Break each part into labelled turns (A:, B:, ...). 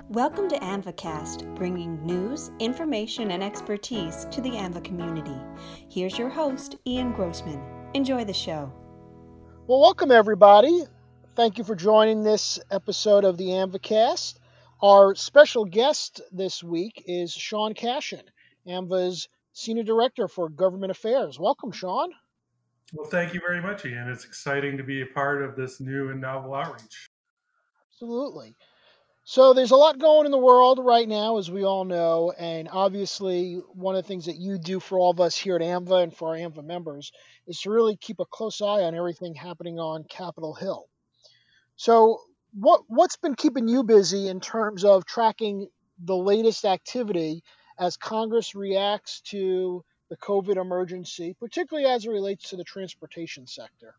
A: Welcome to ANVAcast, bringing news, information, and expertise to the ANVA community. Here's your host, Ian Grossman. Enjoy the show.
B: Well, welcome everybody. Thank you for joining this episode of the ANVAcast. Our special guest this week is Sean Cashin, ANVA's Senior Director for Government Affairs. Welcome, Sean.
C: Well, thank you very much, Ian. It's exciting to be a part of this new and novel outreach.
B: Absolutely. So there's a lot going in the world right now, as we all know, and obviously one of the things that you do for all of us here at ANVA and for our ANVA members is to really keep a close eye on everything happening on Capitol Hill. So what's been keeping you busy in terms of tracking the latest activity as Congress reacts to the COVID emergency, particularly as it relates to the transportation sector?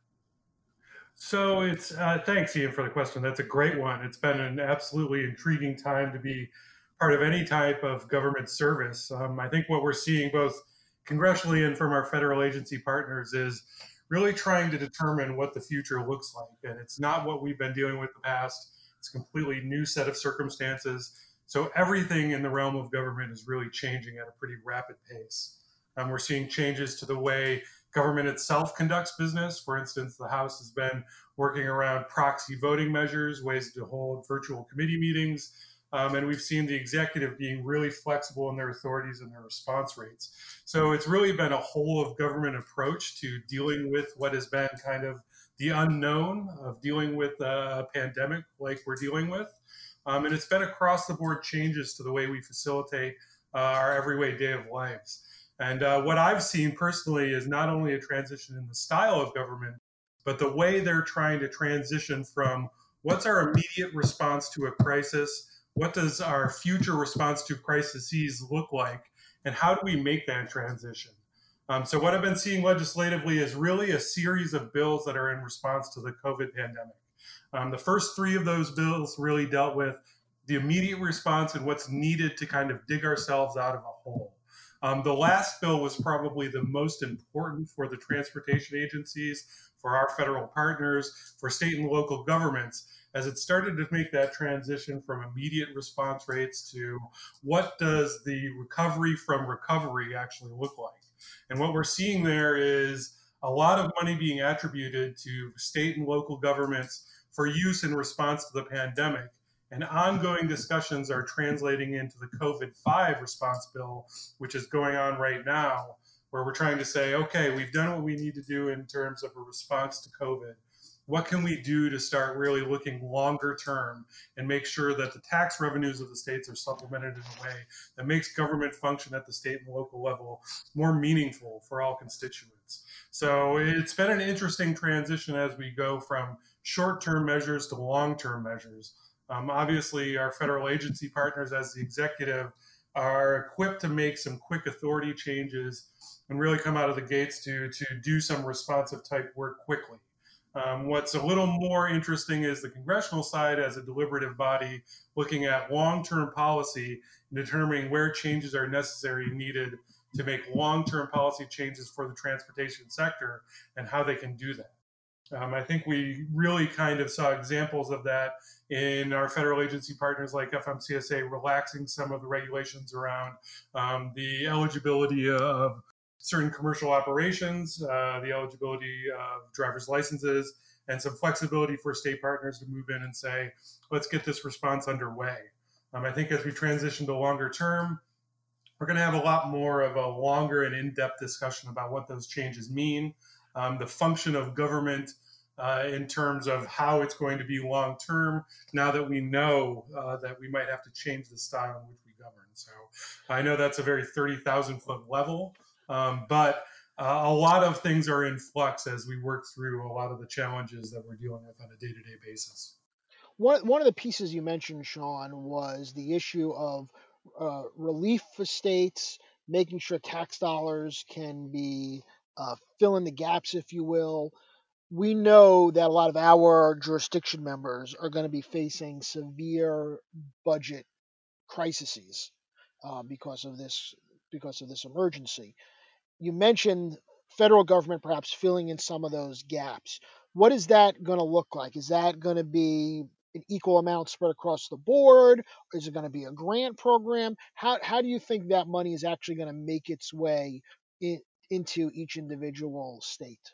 C: So it's thanks, Ian, for the question. That's a great one. It's been an absolutely intriguing time to be part of any type of government service. I think what we're seeing both congressionally and from our federal agency partners is really trying to determine what the future looks like. And it's not what we've been dealing with the past. It's a completely new set of circumstances. So everything in the realm of government is really changing at a pretty rapid pace. We're seeing changes to the way government itself conducts business. For instance, the House has been working around proxy voting measures, ways to hold virtual committee meetings. And we've seen the executive being really flexible in their authorities and their response rates. So it's really been a whole of government approach to dealing with what has been kind of the unknown of dealing with a pandemic like we're dealing with. And it's been across the board changes to the way we facilitate our everyday day of lives. And what I've seen personally is not only a transition in the style of government, but the way they're trying to transition from what's our immediate response to a crisis, what does our future response to crises look like, and how do we make that transition? So what I've been seeing legislatively is really a series of bills that are in response to the COVID pandemic. The first three of those bills really dealt with the immediate response and what's needed to kind of dig ourselves out of a hole. The last bill was probably the most important for the transportation agencies, for our federal partners, for state and local governments, as it started to make that transition from immediate response rates to what does the recovery from recovery actually look like. And what we're seeing there is a lot of money being attributed to state and local governments for use in response to the pandemic. And ongoing discussions are translating into the COVID-5 response bill, which is going on right now, where we're trying to say, okay, we've done what we need to do in terms of a response to COVID. What can we do to start really looking longer term and make sure that the tax revenues of the states are supplemented in a way that makes government function at the state and local level more meaningful for all constituents? So it's been an interesting transition as we go from short-term measures to long-term measures. Obviously, our federal agency partners, as the executive, are equipped to make some quick authority changes and really come out of the gates to do some responsive type work quickly. What's a little more interesting is the congressional side as a deliberative body looking at long-term policy and determining where changes are necessary and needed to make long-term policy changes for the transportation sector and how they can do that. I think we really kind of saw examples of that in our federal agency partners like FMCSA relaxing some of the regulations around the eligibility of certain commercial operations, the eligibility of driver's licenses, and some flexibility for state partners to move in and say, let's get this response underway. I think as we transition to longer term, we're going to have a lot more of a longer and in-depth discussion about what those changes mean, the function of government in terms of how it's going to be long term, now that we know that we might have to change the style in which we govern. So I know that's a very 30,000 foot level, but a lot of things are in flux as we work through a lot of the challenges that we're dealing with on a day-to-day basis.
B: One of the pieces you mentioned, Sean, was the issue of relief for states, making sure tax dollars can be fill in the gaps, if you will. We know that a lot of our jurisdiction members are going to be facing severe budget crises because of this emergency. You mentioned federal government perhaps filling in some of those gaps. What is that going to look like? Is that going to be an equal amount spread across the board? Is it going to be a grant program? How do you think that money is actually going to make its way into each individual state?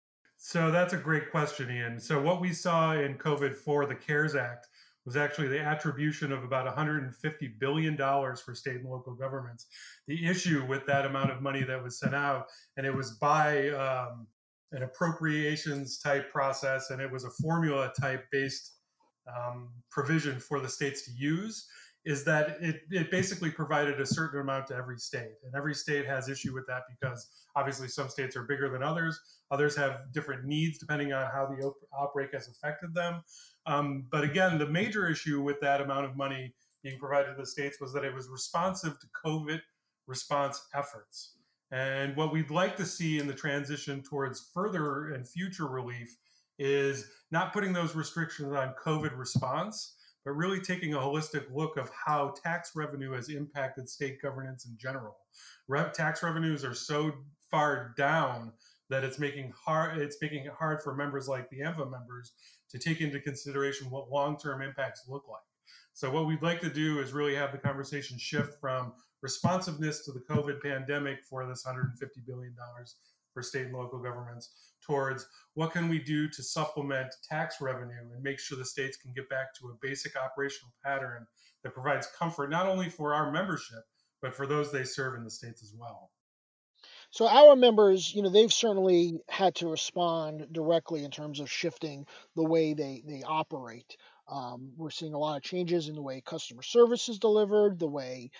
C: So that's a great question, Ian. So what we saw in COVID for the CARES Act was actually the attribution of about $150 billion for state and local governments. The issue with that amount of money that was sent out, and it was by an appropriations type process, and it was a formula type based provision for the states to use, is that it basically provided a certain amount to every state. And every state has issue with that because obviously some states are bigger than others. Others have different needs depending on how the outbreak has affected them. But again, the major issue with that amount of money being provided to the states was that it was responsive to COVID response efforts. And what we'd like to see in the transition towards further and future relief is not putting those restrictions on COVID response, but really taking a holistic look of how tax revenue has impacted state governance in general. Tax revenues are so far down that it's making it hard for members like the AMVA members to take into consideration what long-term impacts look like. So what we'd like to do is really have the conversation shift from responsiveness to the COVID pandemic for this $150 billion for state and local governments towards what can we do to supplement tax revenue and make sure the states can get back to a basic operational pattern that provides comfort not only for our membership, but for those they serve in the states as well.
B: So our members, they've certainly had to respond directly in terms of shifting the way they operate. We're seeing a lot of changes in the way customer service is delivered, the way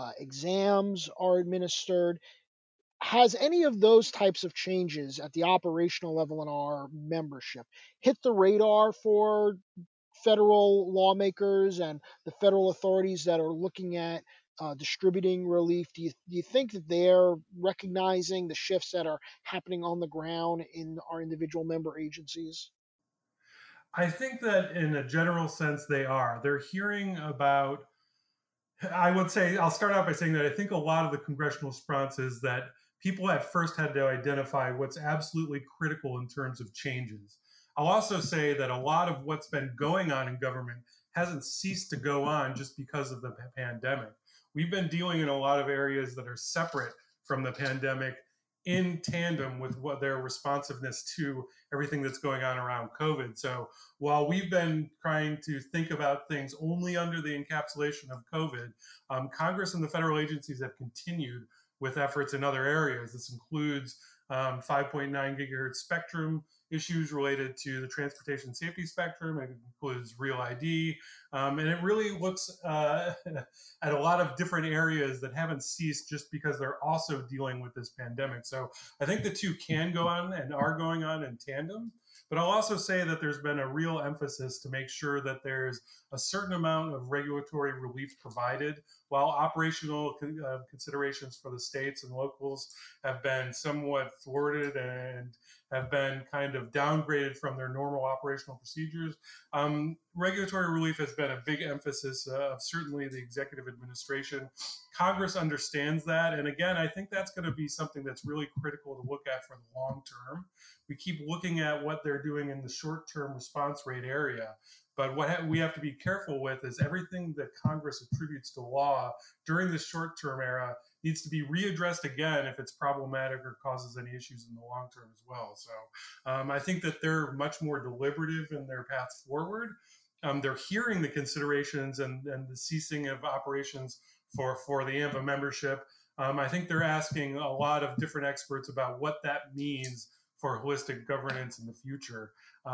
B: exams are administered. Has any of those types of changes at the operational level in our membership hit the radar for federal lawmakers and the federal authorities that are looking at distributing relief? Do you think that they're recognizing the shifts that are happening on the ground in our individual member agencies?
C: I think that in a general sense, they are. They're hearing about, I would say, I'll start out by saying that I think a lot of the congressional response is that people at first had to identify what's absolutely critical in terms of changes. I'll also say that a lot of what's been going on in government hasn't ceased to go on just because of the pandemic. We've been dealing in a lot of areas that are separate from the pandemic in tandem with what their responsiveness to everything that's going on around COVID. So while we've been trying to think about things only under the encapsulation of COVID, Congress and the federal agencies have continued with efforts in other areas. This includes 5.9 gigahertz spectrum issues related to the transportation safety spectrum. It includes Real ID. And it really looks at a lot of different areas that haven't ceased just because they're also dealing with this pandemic. So I think the two can go on and are going on in tandem. But I'll also say that there's been a real emphasis to make sure that there's a certain amount of regulatory relief provided, while operational considerations for the states and locals have been somewhat thwarted and have been kind of downgraded from their normal operational procedures. Regulatory relief has been a big emphasis of certainly the executive administration. Congress understands that. And again, I think that's going to be something that's really critical to look at for the long term. We keep looking at what they're doing in the short term response rate area. But what we have to be careful with is everything that Congress attributes to law during the short term era needs to be readdressed again if it's problematic or causes any issues in the long term as well. So I think that they're much more deliberative in their path forward. They're hearing the considerations and the ceasing of operations for the AMVA membership. I think they're asking a lot of different experts about what that means for holistic governance in the future.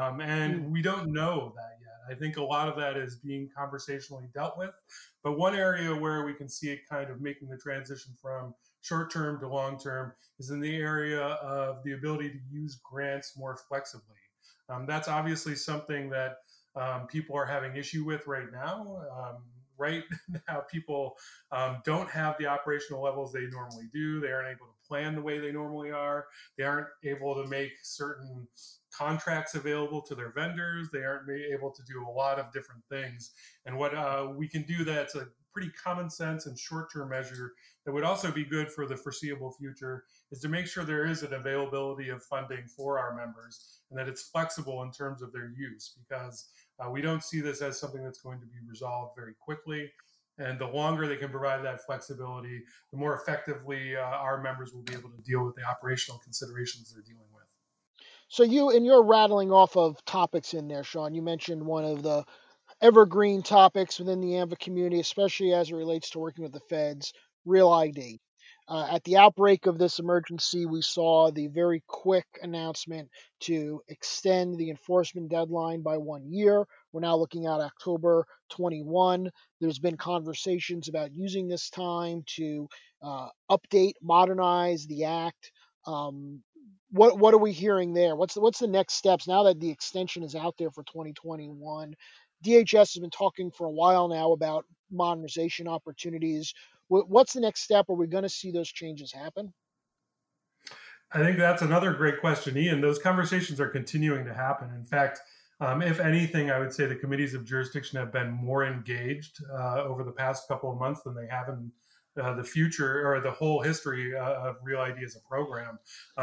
C: And we don't know that yet. I think a lot of that is being conversationally dealt with. But one area where we can see it kind of making the transition from short term to long term is in the area of the ability to use grants more flexibly. That's obviously something that people are having issue with right now. Right now, people don't have the operational levels they normally do. They aren't able to plan the way they normally are. They aren't able to make certain contracts available to their vendors. They aren't able to do a lot of different things. And what we can do that's a pretty common sense and short-term measure that would also be good for the foreseeable future is to make sure there is an availability of funding for our members and that it's flexible in terms of their use, because we don't see this as something that's going to be resolved very quickly. And the longer they can provide that flexibility, the more effectively our members will be able to deal with the operational considerations they're dealing with.
B: So you're rattling off of topics in there, Sean. You mentioned one of the evergreen topics within the AMVA community, especially as it relates to working with the feds, Real ID. At the outbreak of this emergency, we saw the very quick announcement to extend the enforcement deadline by 1 year. We're now looking at October 21. There's been conversations about using this time to update, modernize the act. What are we hearing there? What's the next steps now that the extension is out there for 2021? DHS has been talking for a while now about modernization opportunities. What's the next step? Are we going to see those changes happen?
C: I think that's another great question, Ian. Those conversations are continuing to happen. In fact, if anything, I would say the committees of jurisdiction have been more engaged over the past couple of months than they have in the future or the whole history of Real ID as a program.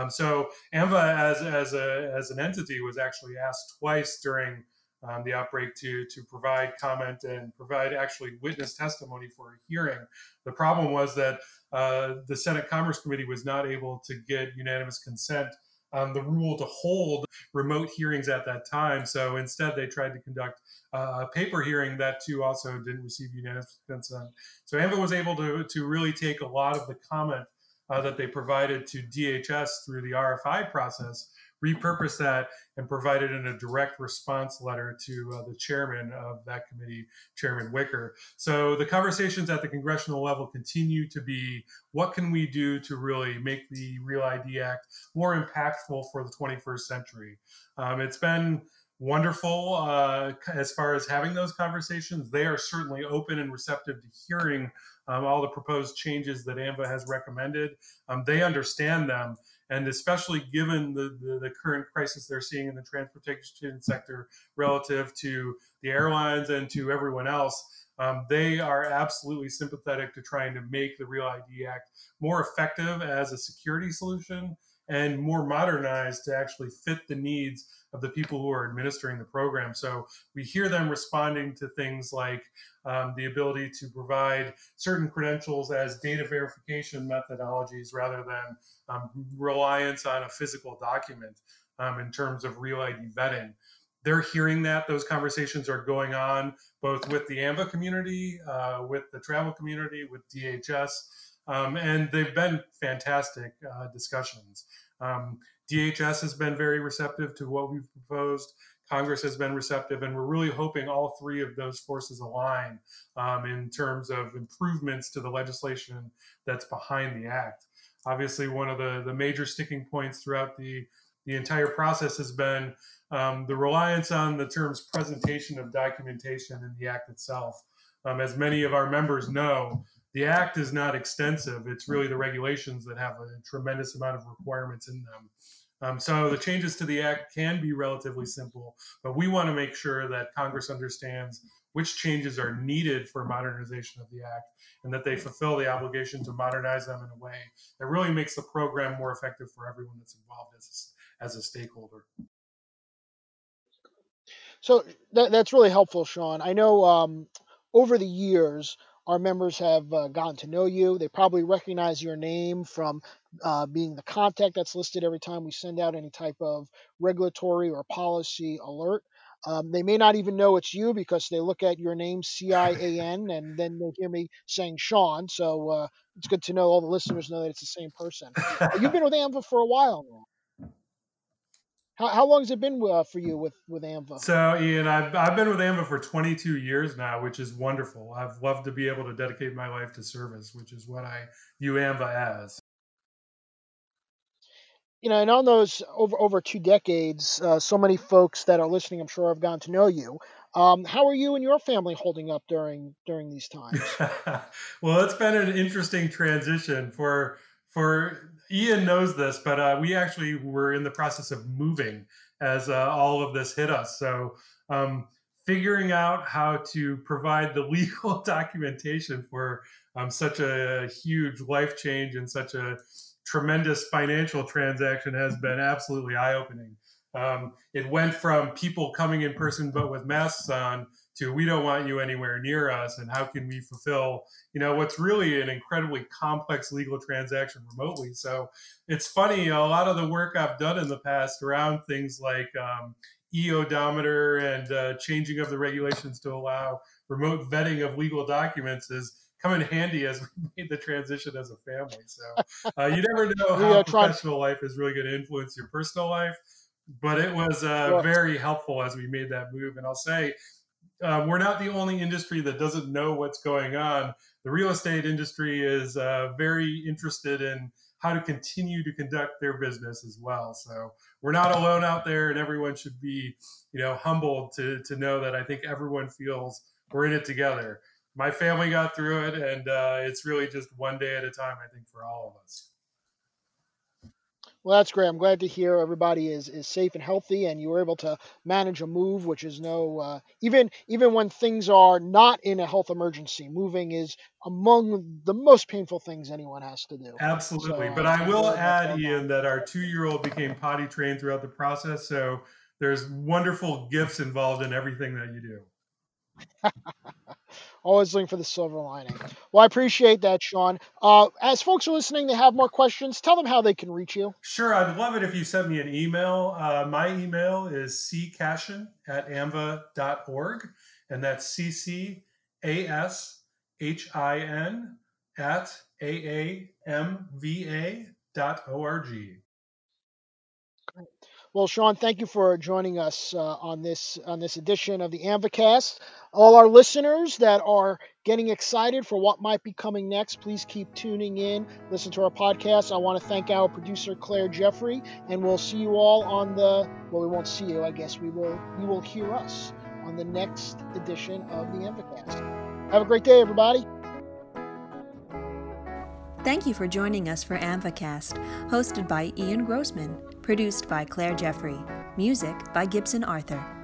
C: So AMVA as an entity was actually asked twice during the outbreak to provide comment and provide actually witness testimony for a hearing. The problem was that the Senate Commerce Committee was not able to get unanimous consent on the rule to hold remote hearings at that time. So instead, they tried to conduct a paper hearing. That too also didn't receive unanimous consent. So AMVA was able to really take a lot of the comment that they provided to DHS through the RFI process, repurpose that, and provide it in a direct response letter to the chairman of that committee, Chairman Wicker. So the conversations at the congressional level continue to be, what can we do to really make the Real ID Act more impactful for the 21st century? It's been wonderful as far as having those conversations. They are certainly open and receptive to hearing all the proposed changes that AMVA has recommended. They understand them. And especially given the current crisis they're seeing in the transportation sector relative to the airlines and to everyone else, they are absolutely sympathetic to trying to make the Real ID Act more effective as a security solution and more modernized to actually fit the needs of the people who are administering the program. So we hear them responding to things like the ability to provide certain credentials as data verification methodologies rather than reliance on a physical document in terms of Real ID vetting. They're hearing that. Those conversations are going on both with the AMVA community, with the travel community, with DHS, and they've been fantastic discussions. DHS has been very receptive to what we've proposed. Congress has been receptive, and we're really hoping all three of those forces align in terms of improvements to the legislation that's behind the act. Obviously, one of the major sticking points throughout the entire process has been the reliance on the terms presentation of documentation in the act itself. As many of our members know, the act is not extensive. It's really the regulations that have a tremendous amount of requirements in them. So the changes to the act can be relatively simple, but we want to make sure that Congress understands which changes are needed for modernization of the act and that they fulfill the obligation to modernize them in a way that really makes the program more effective for everyone that's involved as a stakeholder.
B: So that's really helpful, Sean. I know over the years, our members have gotten to know you. They probably recognize your name from being the contact that's listed every time we send out any type of regulatory or policy alert. They may not even know it's you because they look at your name, CIAN, and then they hear me saying Sean. So it's good to know all the listeners know that it's the same person. You've been with AMVA for a while now. How long has it been for you with AMVA?
C: So, Ian, I've been with AMVA for 22 years now, which is wonderful. I've loved to be able to dedicate my life to service, which is what I view AMVA as.
B: And on those over 2 decades, so many folks that are listening, I'm sure, have gotten to know you. How are you and your family holding up during these times?
C: Well, it's been an interesting transition for Ian knows this, but we actually were in the process of moving as all of this hit us. So figuring out how to provide the legal documentation for such a huge life change and such a tremendous financial transaction has been absolutely eye-opening. It went from people coming in person but with masks on to we don't want you anywhere near us, and how can we fulfill what's really an incredibly complex legal transaction remotely. So it's funny, a lot of the work I've done in the past around things like e-odometer and changing of the regulations to allow remote vetting of legal documents is come in handy as we made the transition as a family. So you never know how professional life is really going to influence your personal life, but it was very helpful as we made that move. And I'll say, we're not the only industry that doesn't know what's going on. The real estate industry is very interested in how to continue to conduct their business as well. So we're not alone out there, and everyone should be, humbled to know that I think everyone feels we're in it together. My family got through it, and it's really just one day at a time, I think, for all of us.
B: Well, that's great. I'm glad to hear everybody is safe and healthy, and you were able to manage a move, which is even when things are not in a health emergency, moving is among the most painful things anyone has to do.
C: Absolutely. But I will add, Ian, that our 2-year-old became potty trained throughout the process. So there's wonderful gifts involved in everything that you do.
B: Always looking for the silver lining. Well, I appreciate that, Sean. As folks are listening, they have more questions. Tell them how they can reach you.
C: Sure. I'd love it if you sent me an email. My email is ccashin@amva.org, and that's CCASHIN@AAMVA.org.
B: Well, Sean, thank you for joining us on this edition of the AMVAcast. All our listeners that are getting excited for what might be coming next, please keep tuning in. Listen to our podcast. I want to thank our producer Claire Jeffrey, and we'll see you all on we won't see you. I guess you will hear us on the next edition of the AMVAcast. Have a great day, everybody.
A: Thank you for joining us for AMVAcast, hosted by Ian Grossman, produced by Claire Jeffrey, music by Gibson Arthur.